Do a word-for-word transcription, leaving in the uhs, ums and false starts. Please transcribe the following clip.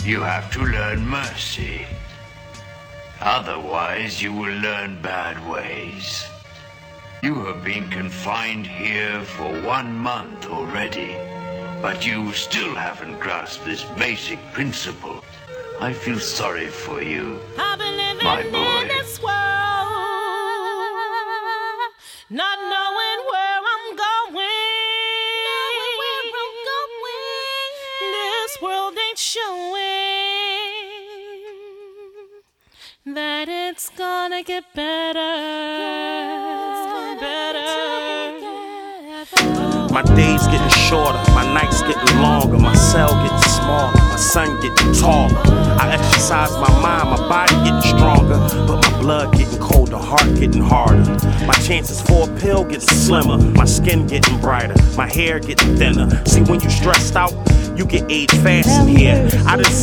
you have to learn mercy. Otherwise, you will learn bad ways. You have been confined here for one month already, but you still haven't grasped this basic principle. I feel sorry for you, I've been living my boy. in this world, not knowing where I'm going. Where I'm going. This world ain't showing that it's gonna get better, better. My days getting shorter, my nights getting longer, my cell getting smaller, my son getting taller. I exercise my mind, my body getting stronger, but my blood getting colder, heart getting harder. My chances for a pill getting slimmer, my skin getting brighter, my hair getting thinner. See, when you stressed out, you get aged fast in here. I done